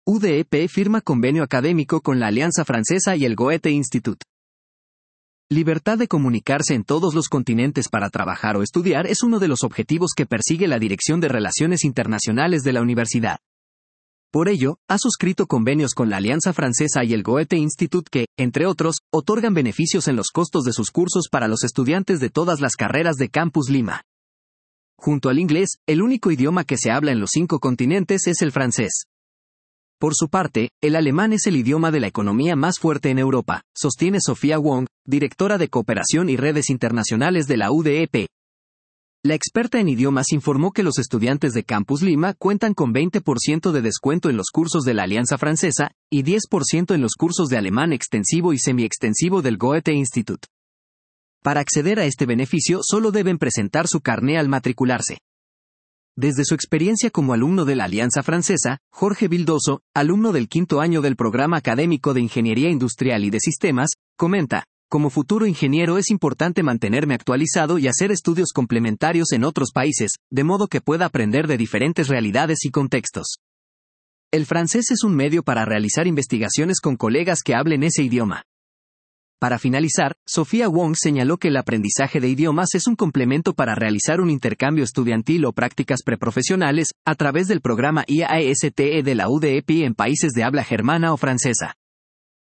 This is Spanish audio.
UDEP firma convenio académico con la Alianza Francesa y el Goethe Institut. Libertad de comunicarse en todos los continentes para trabajar o estudiar es uno de los objetivos que persigue la Dirección de Relaciones Internacionales de la Universidad. Por ello, ha suscrito convenios con la Alianza Francesa y el Goethe Institut que, entre otros, otorgan beneficios en los costos de sus cursos para los estudiantes de todas las carreras de Campus Lima. Junto al inglés, el único idioma que se habla en los 5 continentes es el francés. Por su parte, el alemán es el idioma de la economía más fuerte en Europa, sostiene Sofía Wong, directora de Cooperación y Redes Internacionales de la UDEP. La experta en idiomas informó que los estudiantes de Campus Lima cuentan con 20% de descuento en los cursos de la Alianza Francesa, y 10% en los cursos de alemán extensivo y semi-extensivo del Goethe Institut. Para acceder a este beneficio solo deben presentar su carné al matricularse. Desde su experiencia como alumno de la Alianza Francesa, Jorge Vildoso, alumno del 5º año del programa académico de Ingeniería Industrial y de Sistemas, comenta: como futuro ingeniero es importante mantenerme actualizado y hacer estudios complementarios en otros países, de modo que pueda aprender de diferentes realidades y contextos. El francés es un medio para realizar investigaciones con colegas que hablen ese idioma. Para finalizar, Sofía Wong señaló que el aprendizaje de idiomas es un complemento para realizar un intercambio estudiantil o prácticas preprofesionales, a través del programa IAESTE de la UDEP en países de habla germana o francesa.